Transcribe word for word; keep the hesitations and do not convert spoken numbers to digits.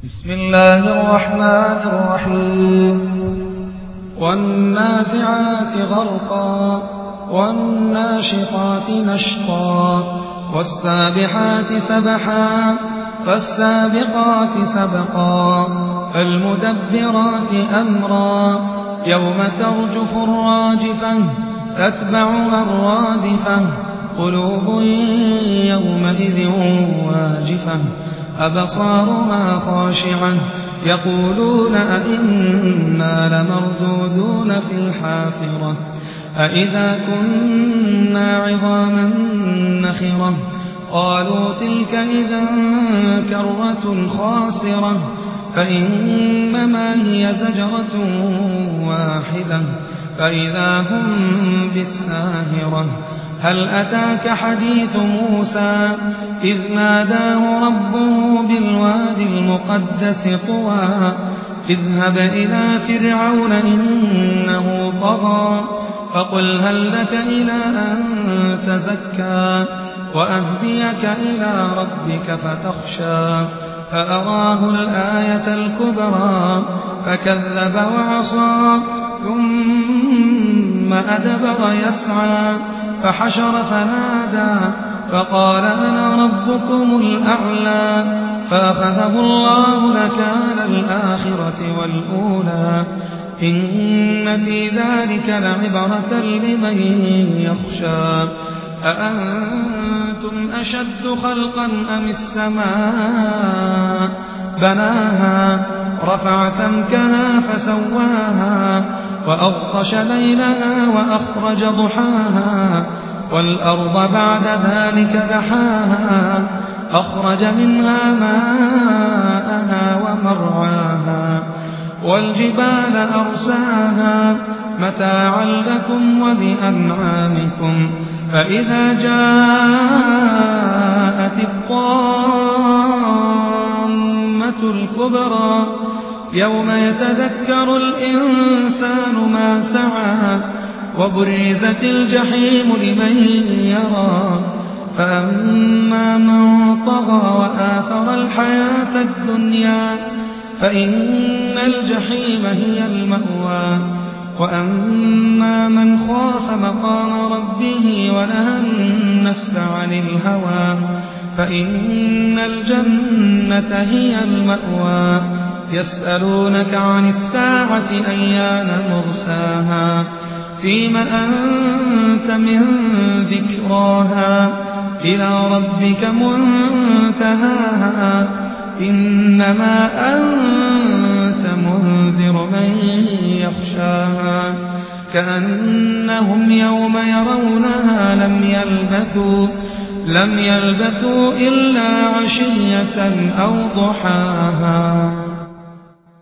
بسم الله الرحمن الرحيم والنازعات غرقا والناشطات نشطا والسابحات سبحا فالسابقات سبقا فالمدبرات أمرا يوم ترجف الراجفة تتبعها الرادفة قلوب يومئذ واجفة أبصارها خاشعة يقولون أئنا لمردودون في الحافرة أئذا كنا عظاما نخرة قالوا تلك إذا كرة خاسرة فإنما هي زجرة واحدة فإذا هم بالساهرة هل أتاك حديث موسى إذ ناداه ربه بالواد المقدس طوى اذهب إلى فرعون إنه طغى فقل هل لك إلى أن تزكى وأهديك إلى ربك فتخشى فأراه الآية الكبرى فكذب وعصى ثم أدبر يسعى فحشر فنادى فقال أنا ربكم الأعلى فأخذه الله نكال الآخرة والأولى إن في ذلك لعبرة لمن يخشى أأنتم أشد خلقا أم السماء بناها رفع سمكها فسواها وأغطش ليلها وأخرج ضحاها والأرض بعد ذلك دحاها أخرج منها ماءها ومرعاها والجبال أرساها متاعا لكم ولأنعامكم فإذا جاءت الطامة الكبرى يوم يتذكر الإنسان ما سعى وبرزت الجحيم لمن يرى فأما من طغى وآثر الحياة الدنيا فإن الجحيم هي المأوى وأما من خاف مقام ربه ونهى النفس عن الهوى فإن الجنة هي المأوى يسألونك عن الساعة أيان مرساها فيم أنت من ذكراها إلى ربك منتهاها إنما أنت منذر من يخشاها كأنهم يوم يرونها لم يلبثوا لم يلبثوا إلا عشية أو ضحاها.